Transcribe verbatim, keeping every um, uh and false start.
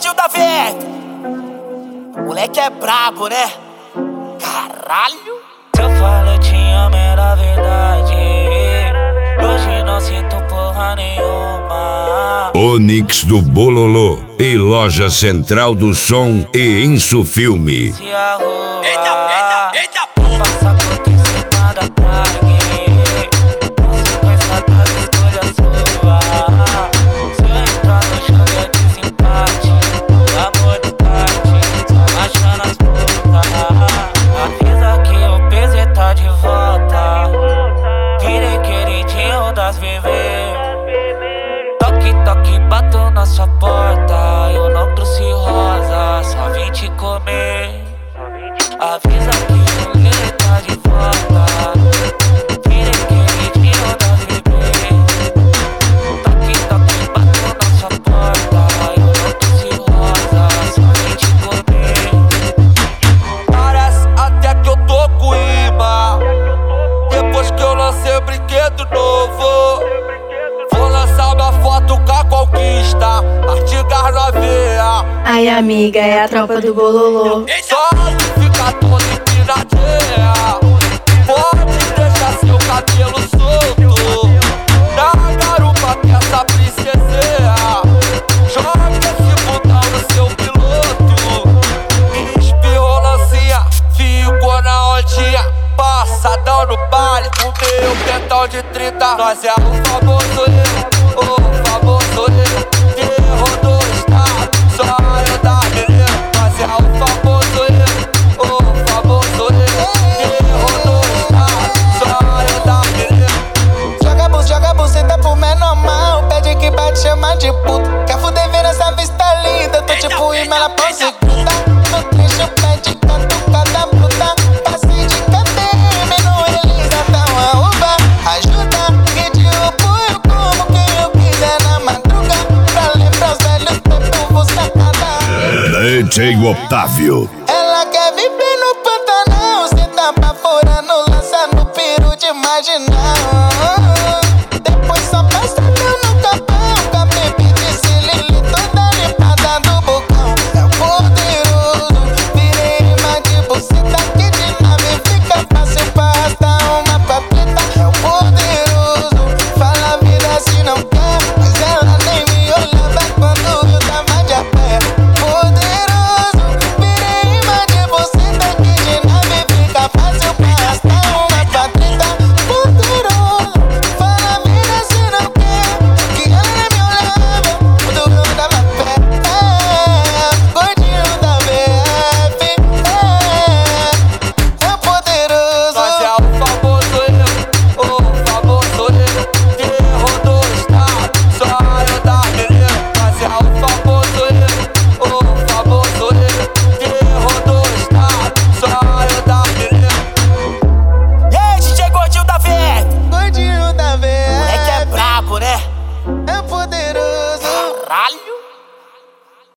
Gil da Veta. Moleque é brabo, né? Caralho. Se eu falo eu te amo era verdade. Hoje não sinto porra nenhuma. Onix do Bololô e Loja Central do Som e Insu Filme. Se arroba, Eita, eita, eita, passa por em cima da tarde. Consequência das escolhas suas. Se eu entrar no jogo é desempate. O amor do kart, só achando as putas. Avisa que o P Z tá de volta. Virei queridinho das bebês. Toque, toque, bato na sua porta. Eu não trouxe rosa, só vim te comer. Avisa que o Lê tá de volta. Virei queridinho das bebês. Toque, toque, bato na sua porta. Eu não trouxe rosa, só vim te comer. Parece até que eu tô com imã. Depois que eu lancei o brinquedo novo, vou lançar uma foto com a conquista, artigas novinha. Ai amiga, é a tropa do Bololô. Só fica todo empinadinha. Pode deixar seu cabelo solto na garupa que essa princesinha. Joga esse botão no seu piloto. Espirrou lancinha, ficou na ondinha. Passadão no baile, o meu pentão de trinta. Nós é o famoso eu, o famoso eu. Terror do estado, só eu da menina. Nós é o famoso eu, o famoso eu. Terror do estado, só eu da menina. Joga bus, joga buceta pro menor mal. Pede que bate, chama de puta. Quer fuder, vira essa vista linda. Tô tipo imã na prosseguida. No trecho pede catucada bruta. Passei de K T M no Elisa, tá uma uva. Ajuda, que de apoio como quem eu quiser na madruga. Pra lembrar os velhos tempos, vou sacada. D J Otávio. Ela quer viver no Pantanal. Cê tá baforando, lança no peru de marginal.